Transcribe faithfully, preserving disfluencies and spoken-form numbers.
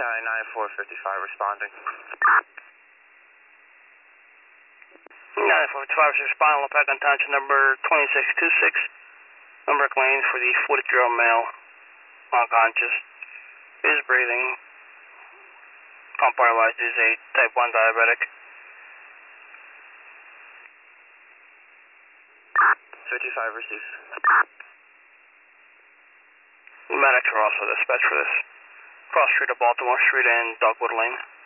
County nine four fifty-five responding. nine four fifty-five is responding. Low pack on township number twenty-six twenty-six. Number claims for the forty-year-old male. Unconscious. Is breathing. Compartmentalized, is a type one diabetic. fifty-five received. Medics are also dispatched for this. Cross street of Baltimore Street and Dogwood Lane.